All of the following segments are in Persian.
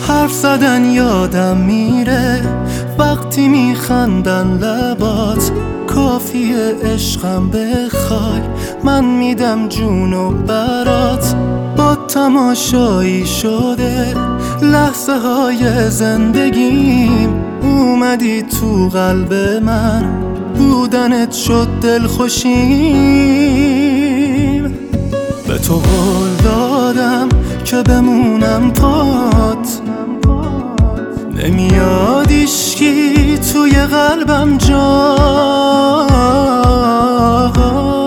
حرف زدن یادم میره وقتی میخندن لبات، کافیه عشقم بخوای من میدم جونو برات. با تماشایی شده لحظه های زندگیم، اومدی تو قلب من بودنت شد دلخوشیم. به تو قول دادم که بمونم پات، نمیاد هیچکی توی قلبم جات.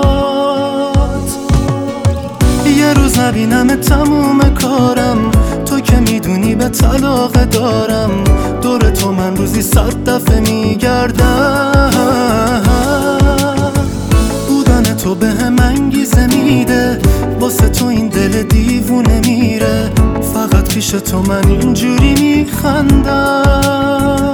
یه روز نبینم تموم کارم، تو که میدونی به طلاق دارم. دور تو من روزی 100 دفعه میگردم. بودن تو بهم انگیزه میده، واسه تو این دل دیوونه میره. فقط پیش تو من اینجوری میخندم.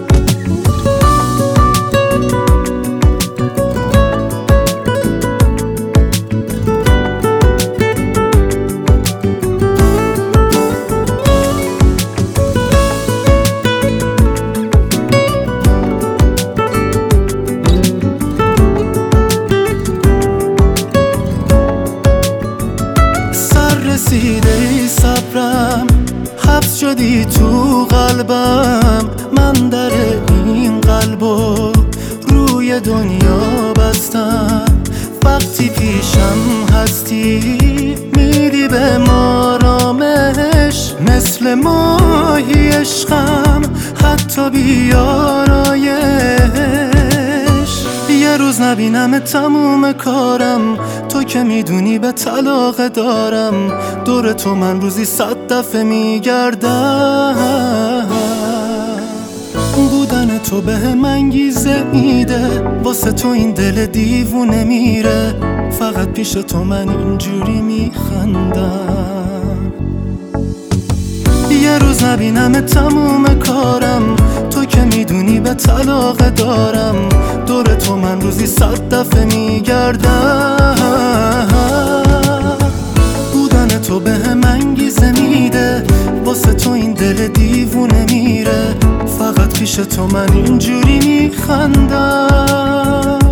رسیده ای صبرم، حبس شدی تو قلبم. من در این قلبو روی دنیا بستم. وقتی پیشم هستی میدی به ما آرامش، مثل ماهی عشقم حتی بیارایش. یه روز نبینم تموم کارم، تو که میدونی به طلاق دارم. دور تو من روزی 100 دفعه میگردم. بودن تو بهم انگیزه میده، واسه تو این دل دیوونه میره. فقط پیش تو من اینجوری میخندم. یه روز نبینم تموم کارم، تو که میدونی به طلاق دارم. دور تو من روزی 100 دفعه میگردم. بودن تو بهم انگیزه میده، واسه تو این دل دیوونه میره. فقط پیش تو من اینجوری میخندم.